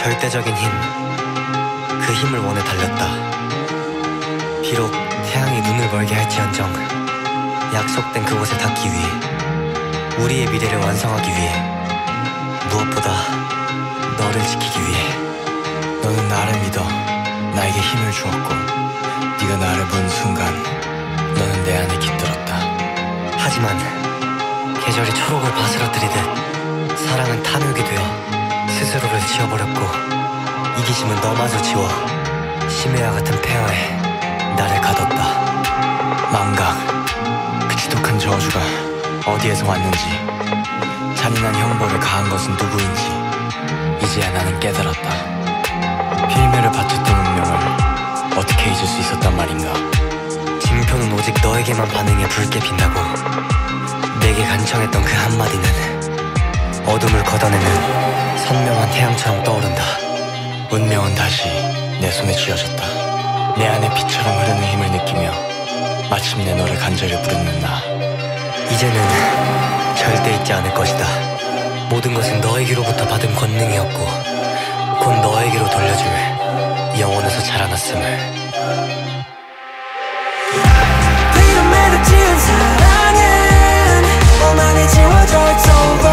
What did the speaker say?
절대적인 힘, 그 힘을 원해 달렸다. 비록 태양이 눈을 멀게 할지언정 약속된 그곳에 닿기 위해, 우리의 미래를 완성하기 위해, 무엇보다 너를 지키기 위해. 너는 나를 믿어 나에게 힘을 주었고, 네가 나를 본 순간 너는 내 안에 깃들었다. 하지만 계절이 초록을 바스러뜨리듯 사랑은 탐욕이 되어 스스로를 지워버렸고, 이기심은 너마저 지워 심해와 같은 폐허에 나를 가뒀다. 망각, 그 지독한 저주가 어디에서 왔는지, 잔인한 형벌을 가한 것은 누구인지 이제야 나는 깨달았다. 필매를 바쳤던 운명을 어떻게 잊을 수 있었단 말인가. 징표는 오직 너에게만 반응해 붉게 빛나고, 내게 간청했던 그 한마디는 어둠을 걷어내는 선명한 태양처럼 떠오른다. 운명은 다시 내 손에 쥐어졌다. 내 안에 피처럼 흐르는 힘을 느끼며 마침내 너를 간절히 부르는 나. 이제는 절대 잊지 않을 것이다. 모든 것은 너에게로부터 받은 권능이었고, 곧 너에게로 돌려줄 영원에서 자라났음을. 피로 매듭 지은 사랑은 오만에 지워져. It's over.